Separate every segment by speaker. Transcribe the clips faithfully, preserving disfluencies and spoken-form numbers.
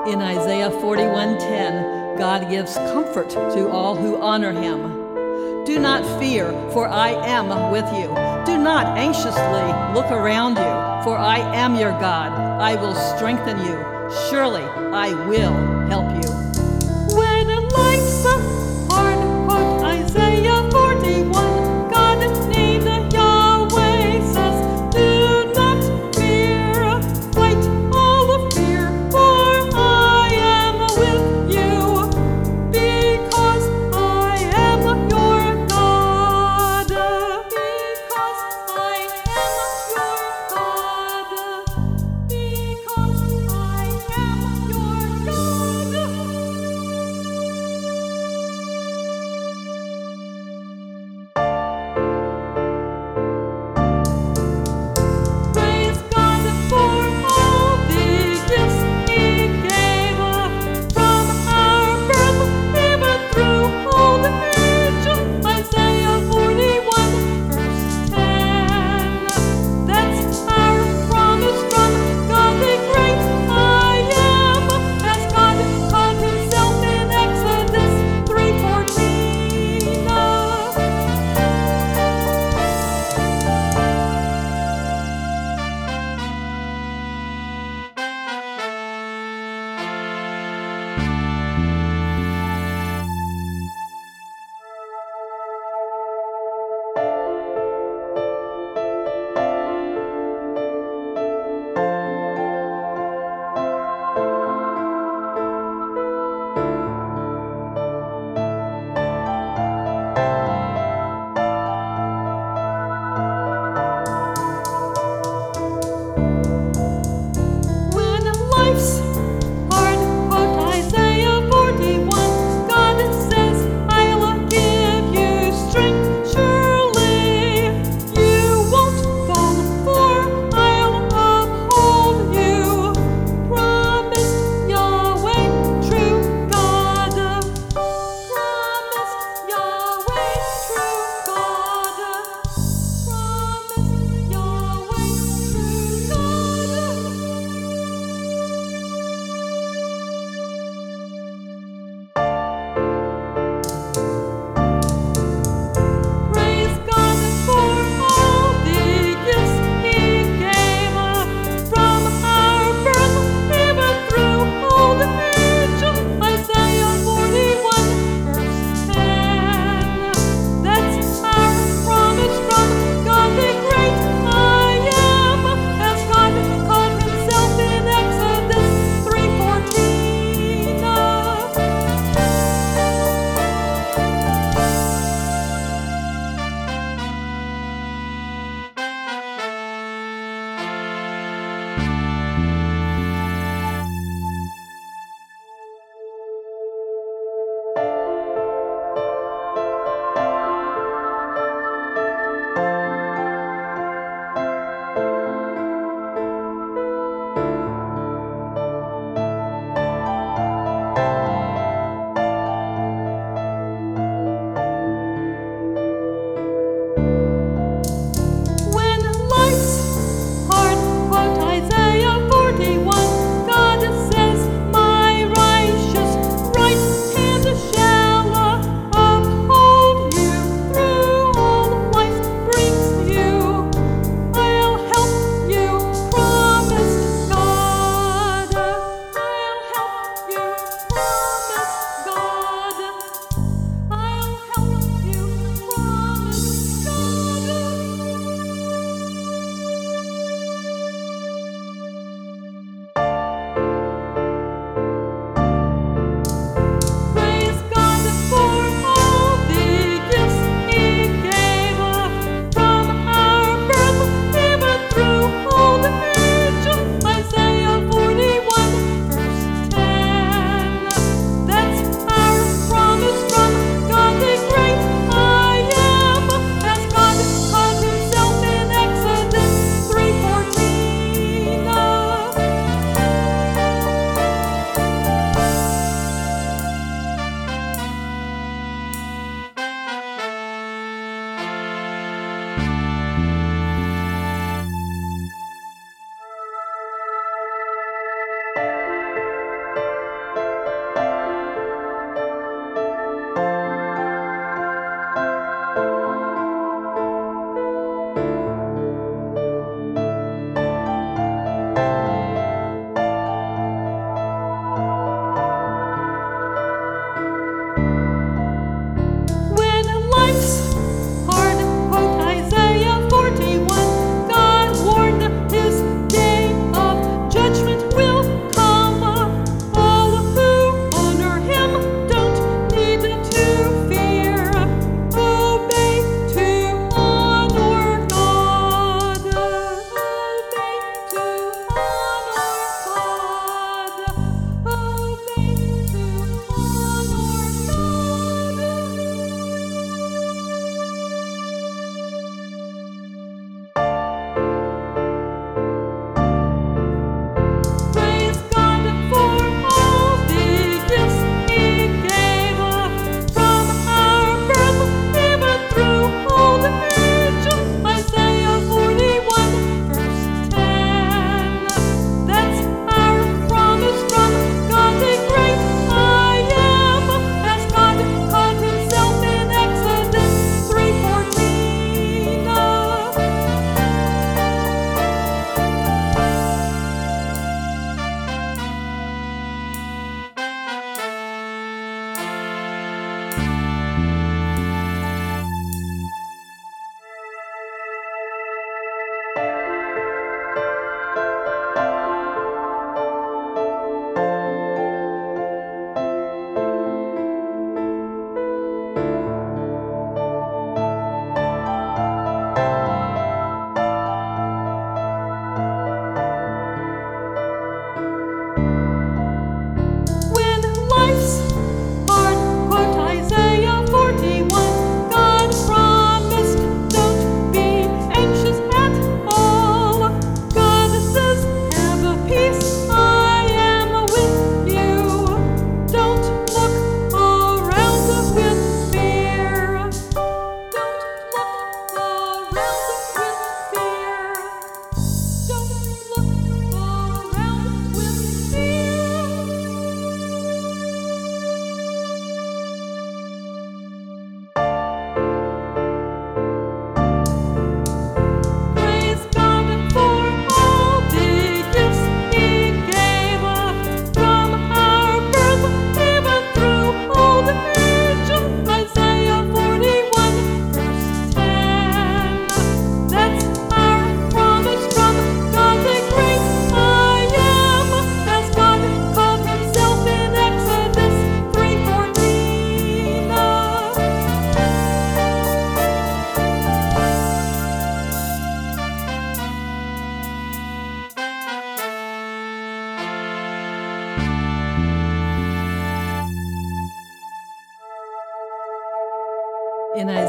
Speaker 1: In Isaiah forty-one ten, God gives comfort to all who honor him. Do not fear, for I am with you. Do not anxiously look around you, for I am your God. I will strengthen you. Surely I will help you.
Speaker 2: When life's a hard put, Isaiah forty-one, God named Yahweh says, do not fear, fight all of fear, for I am with you, because I am your God, because I am your God, because I am your God.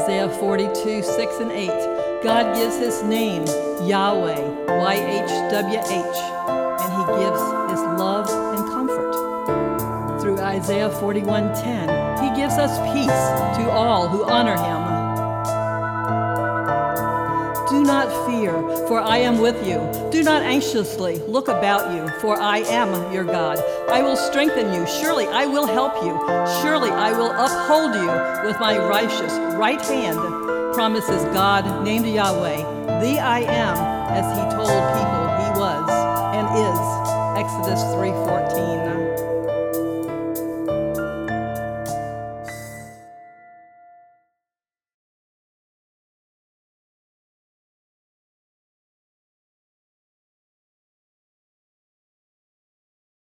Speaker 1: Isaiah forty-two, six and eight, God gives his name, Yahweh, Y H W H, and he gives his love and comfort. Through Isaiah forty-one, ten, he gives us peace to all who honor him. Do not fear, for I am with you. Do not anxiously look about you, for I am your God. I will strengthen you. Surely I will help you. Surely I will uphold you with my righteous right hand, promises God named Yahweh, the I am, as he told people he was and is. Exodus three fourteen.